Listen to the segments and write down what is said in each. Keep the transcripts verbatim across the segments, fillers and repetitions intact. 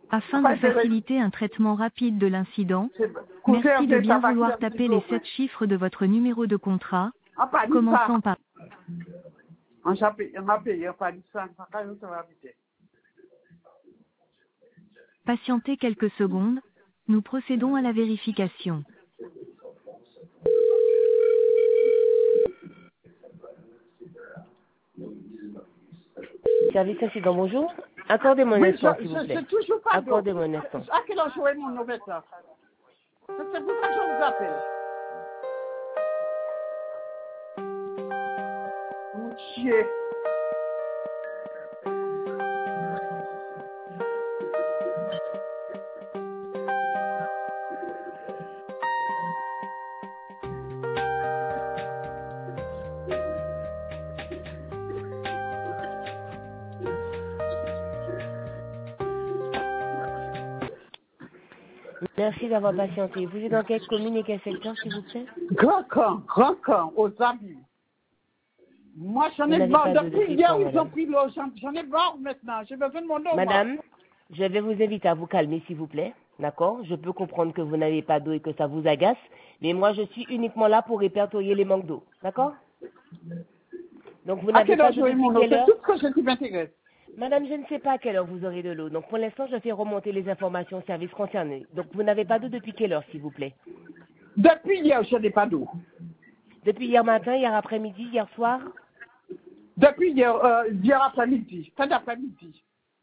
Afin de faciliter un traitement rapide de l'incident, Cousin, merci de c'est bien ça, vouloir facture taper du les jour, sept chiffres de votre numéro de contrat, ah, pas dit commençant ça. par... On m'a payé, on m'a payé, pas dit ça. Ça va nous habiter. Patientez quelques secondes, nous procédons à la vérification. Service incident, bonjour. Accordez-moi un Oui, instant, je, s'il vous je, plaît. je toujours pas d'eau. Accordez-moi un instant. À quelle heure jouer mon mauvais temps? C'est pour ça que je vous appelle. Mon Dieu. Merci d'avoir patienté. Vous êtes dans quelle commune et quel secteur, s'il vous plaît? Grand camp, grand camp, aux abus. Moi, j'en Vous ai n'avez marre. pas d'eau Depuis depuis hier, quand, ils ont madame? pris l'eau. J'en j'en ai marre maintenant. J'ai besoin de mon eau, moi. Madame, je vais vous inviter à vous calmer, s'il vous plaît. D'accord? Je peux comprendre que vous n'avez pas d'eau et que ça vous agace, mais moi, je suis uniquement là pour répertorier les manques d'eau. D'accord? Donc, vous À n'avez quelle pas heure d'eau jouer mon depuis eau? quelle C'est heure? tout ce que je qui m'intéresse. Madame, je ne sais pas à quelle heure vous aurez de l'eau. Donc, pour l'instant, je fais remonter les informations au service concerné. Donc, vous n'avez pas d'eau depuis quelle heure, s'il vous plaît? Depuis hier, je n'ai pas d'eau. Depuis hier matin, hier après-midi, hier soir? Depuis hier, euh, hier après-midi, fin d'après-midi.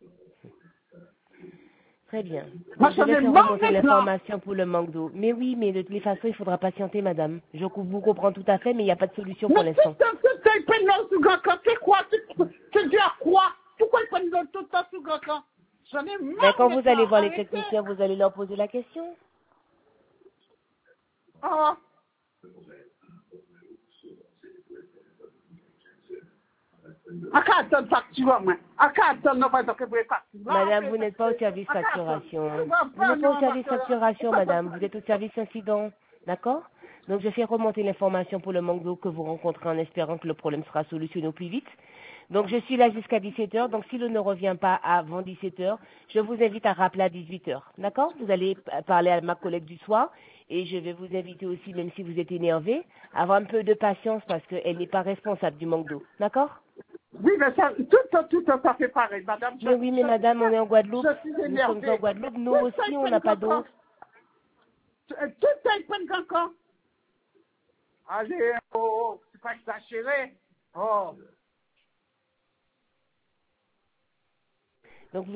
Très bien. Moi, Donc, je j'en vais ai faire marre remonter maintenant. l'information pour le manque d'eau. Mais oui, mais de toutes les façons, il faudra patienter, madame. Je vous comprends tout à fait, mais il n'y a pas de solution pour Mais l'instant. c'est un peu de peine sous grand camp. C'est quoi? C'est dû à quoi? Pourquoi ils prennent l'eau tout le temps sous grand camp? J'en ai Mais marre quand vous maintenant. allez voir les Arrêtez. techniciens, vous allez leur poser la question. Ah. À quoi attendre facture, moi? À quoi attendre, non, pas de facture? Madame, vous n'êtes pas au service facturation. Vous n'êtes pas au service facturation, madame. Vous êtes au service incident. D'accord? Donc, je fais remonter l'information pour le manque d'eau que vous rencontrez en espérant que le problème sera solutionné au plus vite. Donc, je suis là jusqu'à dix-sept heures. Donc, si l'eau ne revient pas avant dix-sept heures, je vous invite à rappeler à dix-huit heures. D'accord? Vous allez parler à ma collègue du soir. Et je vais vous inviter aussi, même si vous êtes énervé, à avoir un peu de patience parce qu'elle n'est pas responsable du manque d'eau. D'accord? Oui, mais ça, tout, tout, tout, ça fait pareil, madame. Je, Mais oui, mais je, madame, on est en Guadeloupe. je suis Nous sommes en énervée. Guadeloupe. Nous Tout ça, aussi, ils on n'a prennent pas d'eau. encore. Tout ça, ils prennent encore. Allez, oh, oh, c'est pas exagéré. Oh.